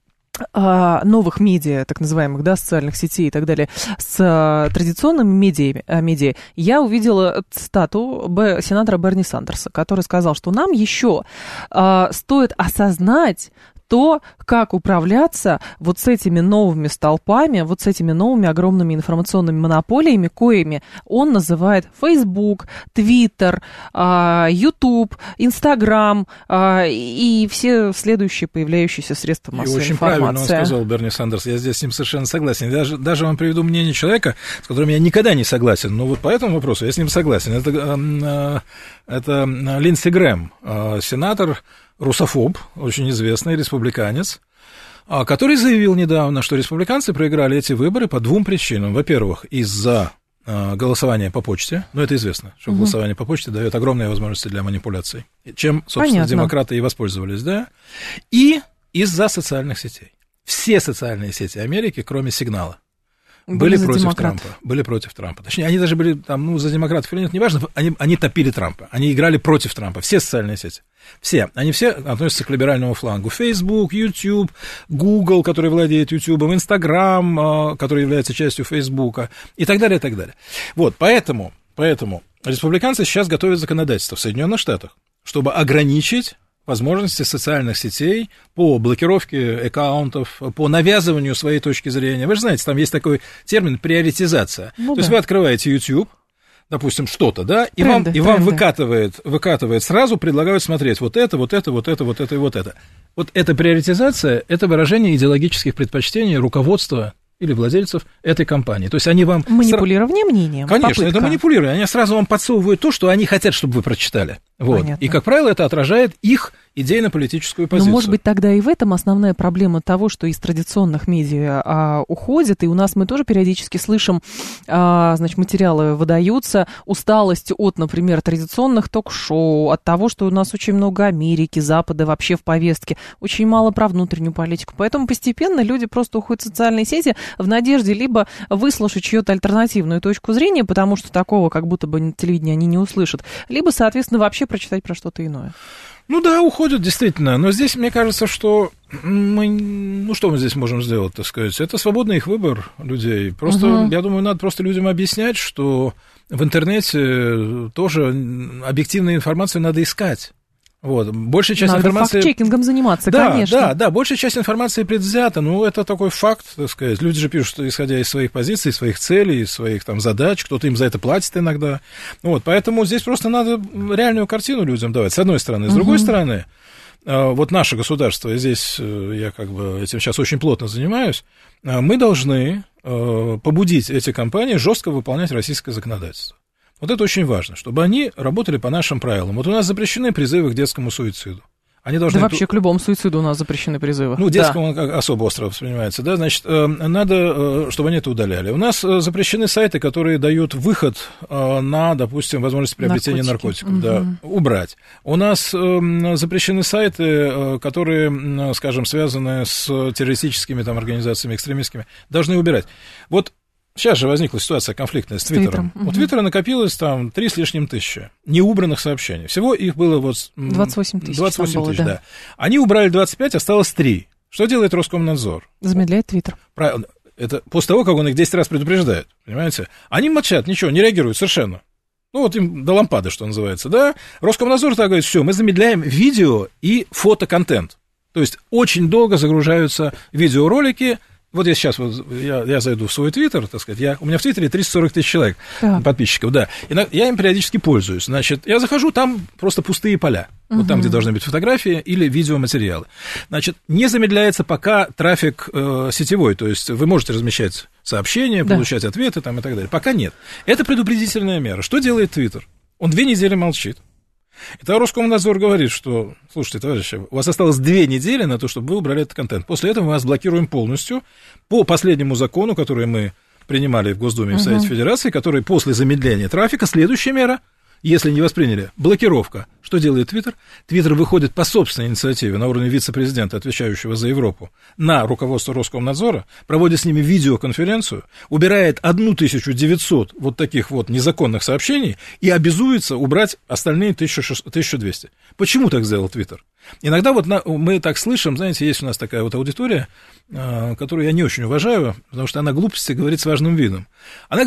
новых медиа, так называемых, да, социальных сетей и так далее, с традиционными медиа. Я увидела цитату сенатора Берни Сандерса, который сказал, что нам еще стоит осознать то, как управляться вот с этими новыми столпами, вот с этими новыми огромными информационными монополиями, коими он называет Facebook, Twitter, YouTube, Instagram и все следующие появляющиеся средства массовой информации. И очень правильно он сказал, Берни Сандерс, я здесь с ним совершенно согласен. Даже вам приведу мнение человека, с которым я никогда не согласен, но вот по этому вопросу я с ним согласен. Это Линдси Грэм, сенатор, русофоб, очень известный, республиканец, который заявил недавно, что республиканцы проиграли эти выборы по двум причинам. Во-первых, из-за голосования по почте, ну, это известно, что голосование по почте дает огромные возможности для манипуляций, чем, собственно, демократы и воспользовались, да, и из-за социальных сетей. Все социальные сети Америки, кроме «Сигнала», были против Трампа. Точнее, они даже были там, ну, за демократов или нет, неважно, они топили Трампа, они играли против Трампа, все социальные сети. Все, они все относятся к либеральному флангу. Facebook, YouTube, Google, который владеет YouTube, Instagram, который является частью Facebook, и так далее, и так далее. Вот, поэтому республиканцы сейчас готовят законодательство в Соединенных Штатах, чтобы ограничить возможности социальных сетей по блокировке аккаунтов, по навязыванию своей точки зрения. Вы же знаете, там есть такой термин приоритизация. То есть вы открываете YouTube, допустим, что-то, да, и вам выкатывает сразу, предлагают смотреть вот это. Вот эта приоритизация – это выражение идеологических предпочтений руководства или владельцев этой компании. То есть они вам... Манипулирование мнением. Конечно, это манипулирование. Они сразу вам подсовывают то, что они хотят, чтобы вы прочитали. Вот. И, как правило, это отражает их идейно-политическую позицию. Но, может быть, тогда и в этом основная проблема того, что из традиционных медиа уходят, и у нас мы тоже периодически слышим, значит, материалы выдаются, усталость от, например, традиционных ток-шоу, от того, что у нас очень много Америки, Запада вообще в повестке, очень мало про внутреннюю политику. Поэтому постепенно люди просто уходят в социальные сети в надежде либо выслушать чью-то альтернативную точку зрения, потому что такого как будто бы на телевидении они не услышат, либо, соответственно, вообще прочитать про что-то иное. Ну да, уходят, действительно, но здесь, мне кажется, что что мы здесь можем сделать, так сказать, это свободный их выбор людей, просто, я думаю, надо просто людям объяснять, что в интернете тоже объективную информацию надо искать. Вот. Большая часть информации... Надо факт-чекингом заниматься, конечно. Да, большая часть информации предвзята, ну, это такой факт, так сказать. Люди же пишут, исходя из своих позиций, своих целей, своих там задач, кто-то им за это платит иногда. Вот, поэтому здесь просто надо реальную картину людям давать, с одной стороны. С другой стороны, вот наше государство, и здесь я как бы этим сейчас очень плотно занимаюсь, мы должны побудить эти компании жестко выполнять российское законодательство. Вот это очень важно, чтобы они работали по нашим правилам. Вот у нас запрещены призывы к детскому суициду. Они должны... Да вообще к любому суициду у нас запрещены призывы. Ну, детскому он особо остро воспринимается, да, значит, надо, чтобы они это удаляли. У нас запрещены сайты, которые дают выход на, допустим, возможность приобретения наркотиков, да, убрать. У нас запрещены сайты, которые, скажем, связаны с террористическими там организациями, экстремистскими, должны убирать. Вот сейчас же возникла ситуация конфликтная с Твиттером. У Твиттера накопилось там 3 с лишним тысячи неубранных сообщений. Всего их было вот... 28 тысяч. 28 тысяч, да. Они убрали 25, осталось 3. Что делает Роскомнадзор? Замедляет Твиттер. Правильно. Это после того, как он их 10 раз предупреждает, понимаете? Они молчат, ничего, не реагируют совершенно. Ну, вот им до лампады, что называется, да? Роскомнадзор так говорит, все, мы замедляем видео и фотоконтент. То есть очень долго загружаются видеоролики. Вот я сейчас, я зайду в свой Твиттер, так сказать, у меня в Твиттере 340 тысяч человек, подписчиков, да, и я им периодически пользуюсь, значит, я захожу, там просто пустые поля, вот там, где должны быть фотографии или видеоматериалы, значит, не замедляется пока трафик сетевой, то есть вы можете размещать сообщения, получать ответы там и так далее, пока нет. Это предупредительная мера. Что делает Твиттер? Он 2 недели молчит. И тогда Роскомнадзор говорит, что, слушайте, товарищи, у вас осталось 2 недели на то, чтобы вы убрали этот контент. После этого мы вас блокируем полностью по последнему закону, который мы принимали в Госдуме и в Совете Федерации, который после замедления трафика, следующая мера, если не восприняли, блокировка. Что делает Твиттер? Твиттер выходит по собственной инициативе на уровне вице-президента, отвечающего за Европу, на руководство Роскомнадзора, проводит с ними видеоконференцию, убирает 1900 вот таких вот незаконных сообщений и обязуется убрать остальные 1200. Почему так сделал Твиттер? Иногда вот мы так слышим, знаете, есть у нас такая вот аудитория, которую я не очень уважаю, потому что она глупости говорит с важным видом. Она говорит,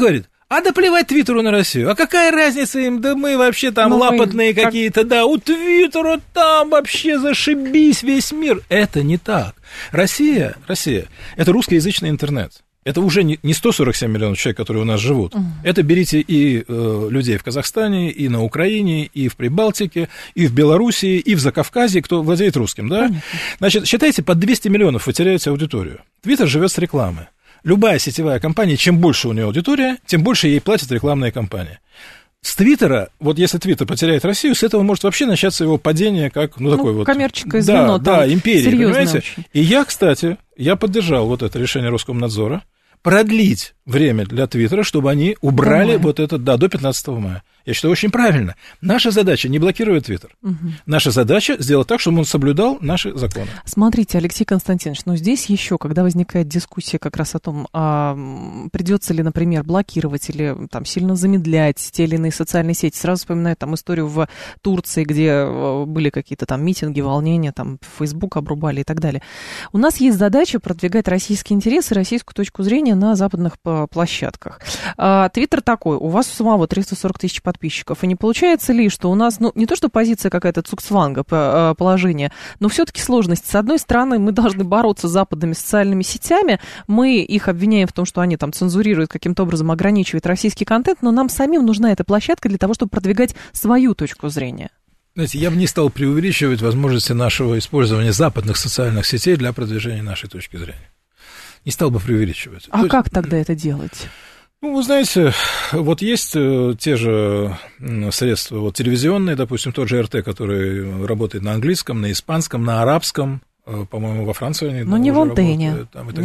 А да плевать Твиттеру на Россию. А какая разница им? Да мы вообще там лапотные какие-то, да. У Твиттера там вообще зашибись весь мир. Это не так. Россия, это русскоязычный интернет. Это уже не 147 миллионов человек, которые у нас живут. Это берите и людей в Казахстане, и на Украине, и в Прибалтике, и в Белоруссии, и в Закавказье, кто владеет русским, да? Понятно. Значит, считайте, под 200 миллионов вы теряете аудиторию. Твиттер живет с рекламы. Любая сетевая компания, чем больше у нее аудитория, тем больше ей платит рекламная компания. С Твиттера, вот если Твиттер потеряет Россию, с этого может вообще начаться его падение, как, такой вот... коммерческое звено. Да, империя, понимаете? Очень. И я, кстати, поддержал вот это решение Роскомнадзора, продлить время для Твиттера, чтобы они убрали вот это, до 15 мая. Я считаю, очень правильно. Наша задача не блокировать Твиттер. Наша задача сделать так, чтобы он соблюдал наши законы. Смотрите, Алексей Константинович, здесь еще, когда возникает дискуссия как раз о том, придется ли, например, блокировать или там сильно замедлять те или иные социальные сети, сразу вспоминаю там историю в Турции, где были какие-то там митинги, волнения, там Facebook обрубали и так далее. У нас есть задача продвигать российские интересы, российскую точку зрения на западных площадках. Твиттер такой, у вас у самого 340 тысяч подписчиков, и не получается ли, что у нас, не то что позиция какая-то цугцванга положение, но все-таки сложность. С одной стороны, мы должны бороться с западными социальными сетями, мы их обвиняем в том, что они там цензурируют, каким-то образом ограничивают российский контент, но нам самим нужна эта площадка для того, чтобы продвигать свою точку зрения. Знаете, я бы не стал преувеличивать возможности нашего использования западных социальных сетей для продвижения нашей точки зрения. Не стал бы преувеличивать. А как тогда это делать? Вы знаете, вот есть те же средства, вот телевизионные, допустим, тот же РТ, который работает на английском, на испанском, на арабском, по-моему, во Франции они не в антенне,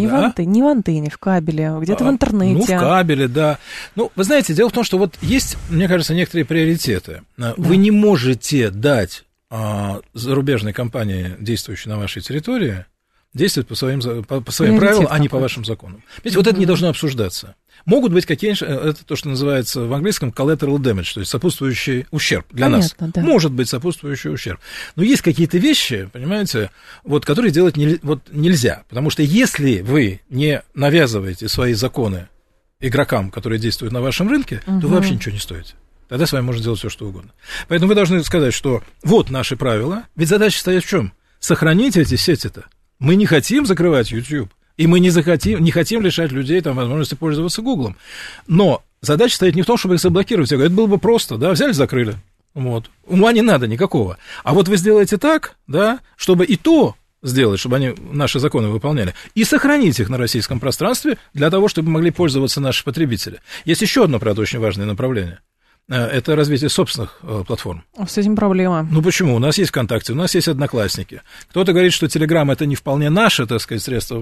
не в антенне, в кабеле, где-то в интернете. В кабеле, да. Вы знаете, дело в том, что вот есть, мне кажется, некоторые приоритеты. Да. Вы не можете дать зарубежной компании, действующей на вашей территории, действовать по своим правилам, а не по вашим законам. Видите, вот это не должно обсуждаться. Могут быть какие-нибудь, это то, что называется в английском collateral damage, то есть сопутствующий ущерб для нас. Да. Может быть сопутствующий ущерб. Но есть какие-то вещи, понимаете, вот, которые делать нельзя. Потому что если вы не навязываете свои законы игрокам, которые действуют на вашем рынке, то вы вообще ничего не стоите. Тогда с вами можно делать все, что угодно. Поэтому вы должны сказать, что вот наши правила. Ведь задача стоит в чем? Сохранить эти сети-то. Мы не хотим закрывать YouTube. И мы не хотим лишать людей там возможности пользоваться Гуглом. Но задача стоит не в том, чтобы их заблокировать. Я говорю, это было бы просто, да, взяли, закрыли. Вот. Ума не надо никакого. А вот вы сделаете так, да, чтобы и то сделать, чтобы они наши законы выполняли, и сохранить их на российском пространстве для того, чтобы могли пользоваться наши потребители. Есть еще одно, правда, очень важное направление. Это развитие собственных платформ. С этим проблема. Почему? У нас есть ВКонтакте, у нас есть Одноклассники. Кто-то говорит, что Телеграм это не вполне наше, так сказать, средство,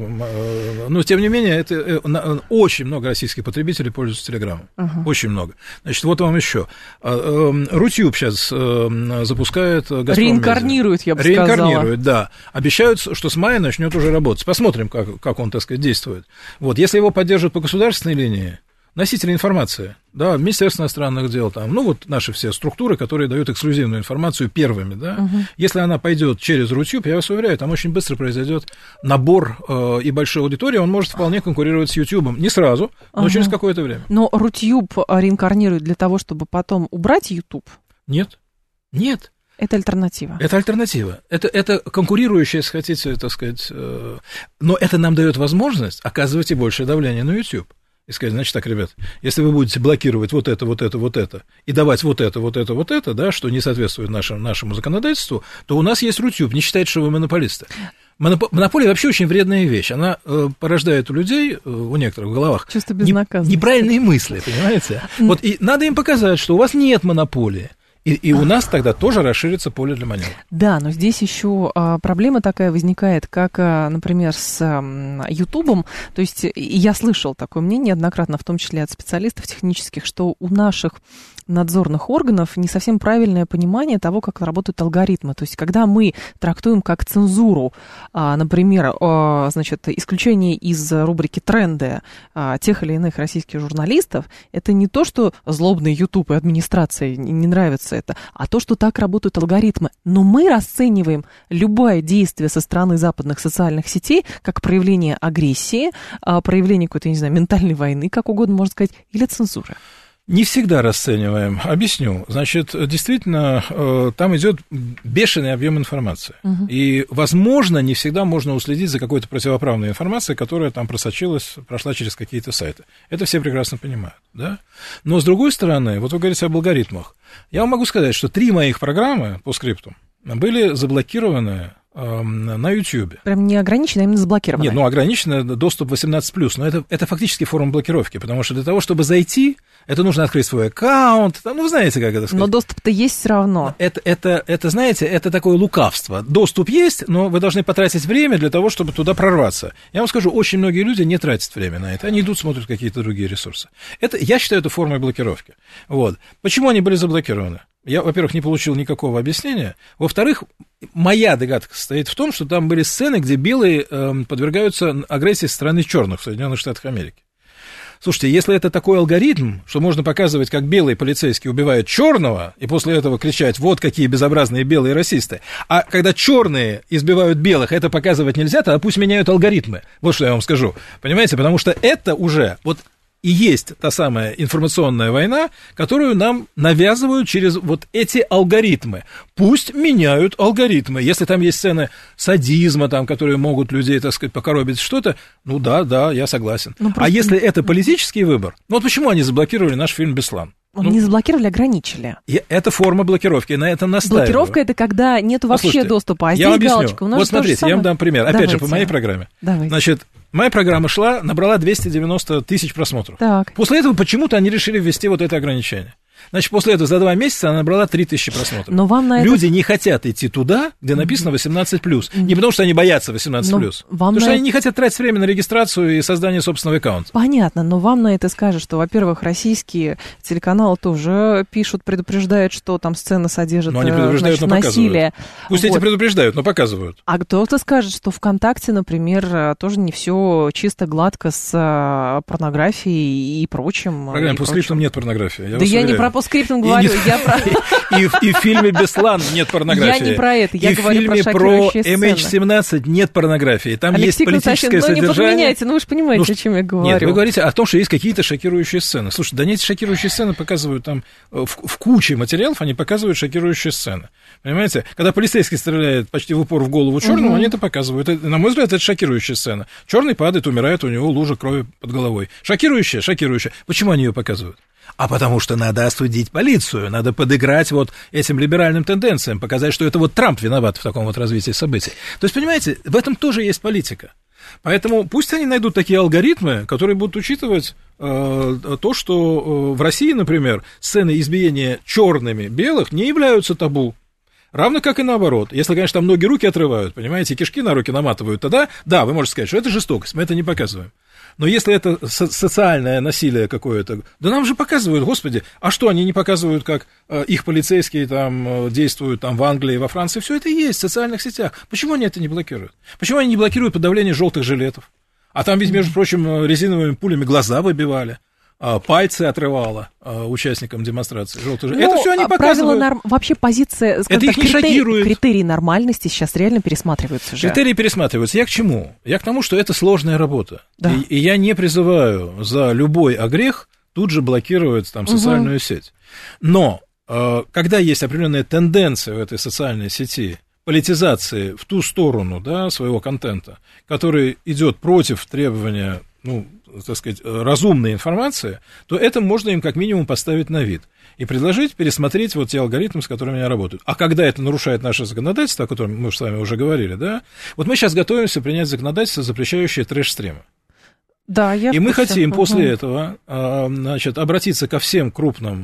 но, тем не менее, это очень много российских потребителей пользуются Телеграмом. Очень много. Значит, вот вам еще. Рутюб сейчас запускает Газпром. Реинкарнирует, я бы сказала. Реинкарнирует, да. Обещают, что с мая начнет уже работать. Посмотрим, как он, так сказать, действует. Вот, если его поддерживают по государственной линии, носители информации, да, Министерство иностранных дел, там, наши все структуры, которые дают эксклюзивную информацию первыми, да, если она пойдет через Рутюб, я вас уверяю, там очень быстро произойдет набор и большой аудитории, он может вполне конкурировать с Ютубом, не сразу, но через какое-то время. Но Рутюб реинкарнирует для того, чтобы потом убрать Ютуб? Нет. Это альтернатива. Это альтернатива. Это конкурирующая, если хотите, так сказать, но это нам дает возможность оказывать и большее давление на YouTube. И сказать, значит так, ребят, если вы будете блокировать вот это, и давать вот это, да, что не соответствует нашему законодательству, то у нас есть Рутюб, не считайте, что вы монополисты. Монополия вообще очень вредная вещь. Она порождает у людей, у некоторых в головах, чувство безнаказанности, неправильные мысли, понимаете? Вот, и надо им показать, что у вас нет монополии. И у нас тогда тоже расширится поле для маневра. Да, но здесь еще проблема такая возникает, как, например, с Ютубом. То есть я слышал такое мнение неоднократно, в том числе от специалистов технических, что у наших надзорных органов не совсем правильное понимание того, как работают алгоритмы. То есть, когда мы трактуем как цензуру, например, значит, исключение из рубрики «Тренды» тех или иных российских журналистов, это не то, что злобный YouTube и администрации не нравится это, а то, что так работают алгоритмы. Но мы расцениваем любое действие со стороны западных социальных сетей как проявление агрессии, проявление какой-то, не знаю, ментальной войны, как угодно можно сказать, или цензуры. Не всегда расцениваем. Объясню. Значит, действительно, там идет бешеный объем информации. Угу. И, возможно, не всегда можно уследить за какой-то противоправной информацией, которая там просочилась, прошла через какие-то сайты. Это все прекрасно понимают, да? Но, с другой стороны, вот вы говорите об алгоритмах. Я вам могу сказать, что 3 моих программы по скрипту были заблокированы на YouTube. Прям не ограничено, а именно заблокировано. Нет, ограничено доступ 18+, но это фактически форма блокировки, потому что для того, чтобы зайти, это нужно открыть свой аккаунт, вы знаете, как это сказать. Но доступ-то есть все равно. Это, знаете, это такое лукавство. Доступ есть, но вы должны потратить время для того, чтобы туда прорваться. Я вам скажу, очень многие люди не тратят время на это, они идут, смотрят какие-то другие ресурсы. Я считаю это формой блокировки. Вот. Почему они были заблокированы? Я, во-первых, не получил никакого объяснения. Во-вторых, моя догадка состоит в том, что там были сцены, где белые подвергаются агрессии со стороны черных в Соединенных Штатах Америки. Слушайте, если это такой алгоритм, что можно показывать, как белый полицейский убивает черного, и после этого кричать, вот какие безобразные белые расисты, а когда черные избивают белых, это показывать нельзя, тогда пусть меняют алгоритмы. Вот что я вам скажу. Понимаете, потому что это уже... И есть та самая информационная война, которую нам навязывают через вот эти алгоритмы. Пусть меняют алгоритмы. Если там есть сцены садизма, там, которые могут людей, так сказать, покоробить что-то, да, я согласен. А если это политический выбор, почему они заблокировали наш фильм «Беслан»? Не заблокировали, ограничили. Это форма блокировки, на это настаиваю. Блокировка – это когда нет вообще доступа, а здесь галочка. Вот смотрите, я вам дам пример. Опять же, по моей программе. Давайте. Значит, моя программа набрала 290 тысяч просмотров. Так. После этого почему-то они решили ввести вот это ограничение. Значит, после этого за 2 месяца она набрала 3000 просмотров. Но вам на Люди не хотят идти туда, где написано 18+. Не потому, что они боятся 18+. Потому что они не хотят тратить время на регистрацию и создание собственного аккаунта. Понятно, но вам на это скажут, что, во-первых, российские телеканалы тоже пишут, предупреждают, что там сцены содержат насилие. Пусть эти предупреждают, но показывают. А кто-то скажет, что ВКонтакте, например, тоже не все чисто гладко с порнографией и прочим. В программе по скриптам нет порнографии. Да я не про по скриптам говорю, я про... И в фильме «Беслан» нет порнографии. Я не про это, я говорю про шокирующие сцены. И в фильме MH17 нет порнографии. Там есть политическое содержание. Не подменяйте, вы же понимаете, о чем я говорю. Нет, вы говорите о том, что есть какие-то шокирующие сцены. Слушайте, да нет, эти шокирующие сцены показывают там... В куче материалов они показывают шокирующие сцены. Понимаете? Когда полицейский стреляет почти в упор в голову черному, они это показывают. На мой взгляд, это шокирующая сцена. Черный падает, умирает, у него лужа крови под головой. Шокирующая. Почему они ее показывают? А потому что надо осудить полицию, надо подыграть вот этим либеральным тенденциям, показать, что это вот Трамп виноват в таком вот развитии событий. То есть, понимаете, в этом тоже есть политика. Поэтому пусть они найдут такие алгоритмы, которые будут учитывать то, что в России, например, сцены избиения черными белых не являются табу. Равно как и наоборот. Если, конечно, там ноги, руки отрывают, понимаете, кишки на руки наматывают, тогда, да, вы можете сказать, что это жестокость, мы это не показываем. Но если это социальное насилие какое-то, да нам же показывают, господи, а что, они не показывают, как их полицейские там действуют там в Англии, во Франции, все это есть в социальных сетях. Почему они это не блокируют? Почему они не блокируют подавление желтых жилетов? А там ведь, между прочим, резиновыми пулями глаза выбивали. Пальцы отрывало участникам демонстрации. Это все они показывают. Вообще позиция, это их не шокирует. Критерии нормальности сейчас реально пересматриваются же. Критерии пересматриваются. Я к чему? Я к тому, что это сложная работа. Да. И я не призываю за любой огрех тут же блокировать там социальную сеть. Но когда есть определенная тенденция в этой социальной сети политизации в ту сторону, да, своего контента, который идет против требования, так сказать, разумной информации, то это можно им как минимум поставить на вид и предложить пересмотреть вот те алгоритмы, с которыми они работают. А когда это нарушает наше законодательство, о котором мы с вами уже говорили, да, вот мы сейчас готовимся принять законодательство, запрещающее трэш-стримы. Да, и мы хотим после этого, значит, обратиться ко всем крупным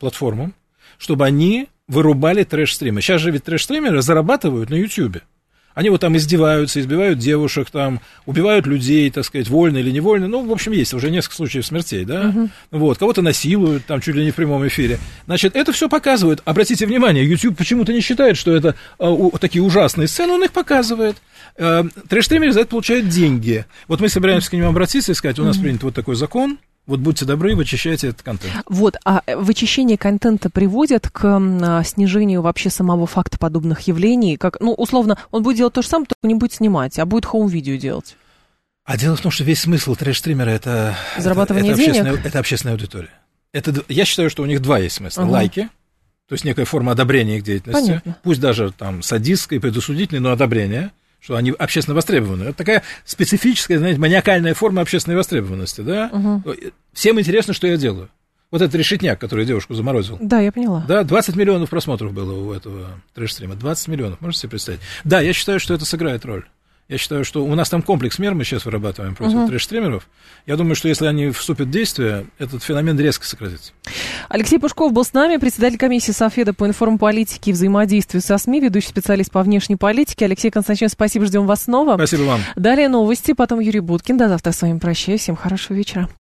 видеоплатформам, чтобы они вырубали трэш-стримы. Сейчас же ведь трэш-стримеры зарабатывают на YouTube. Они вот там издеваются, избивают девушек, там, убивают людей, так сказать, вольно или невольно. Ну, в общем, есть уже несколько случаев смертей, да? Вот, кого-то насилуют, там, чуть ли не в прямом эфире. Значит, это все показывают. Обратите внимание, YouTube почему-то не считает, что это такие ужасные сцены, он их показывает. Трэш-стримеры за это получают деньги. Вот мы собираемся к ним обратиться и сказать, у нас принят вот такой закон, вот будьте добры, вычищайте этот контент. Вот, а вычищение контента приводит к снижению вообще самого факта подобных явлений? Как, ну, условно, он будет делать то же самое, только не будет снимать, а будет хоум-видео делать? А дело в том, что весь смысл трэш-стримера это зарабатывание денег? Это общественная аудитория. Я считаю, что у них два есть смысла. Лайки, то есть некая форма одобрения их деятельности. Понятно. Пусть даже там садистской, предосудительной, но одобрение, что они общественно востребованы. Это такая специфическая, знаете, маниакальная форма общественной востребованности, да? Всем интересно, что я делаю. Вот этот решетняк, который девушку заморозил. Да, я поняла. Да, 20 миллионов просмотров было у этого трэш-стрима. 20 миллионов, можете себе представить? Да, я считаю, что это сыграет роль. Я считаю, что у нас там комплекс мер мы сейчас вырабатываем против трэш-стримеров. Я думаю, что если они вступят в действие, этот феномен резко сократится. Алексей Пушков был с нами, председатель комиссии Софеда по информполитике и взаимодействию со СМИ, ведущий специалист по внешней политике. Алексей Константинович, спасибо, ждем вас снова. Спасибо вам. Далее новости, потом Юрий Буткин. До завтра с вами прощаюсь. Всем хорошего вечера.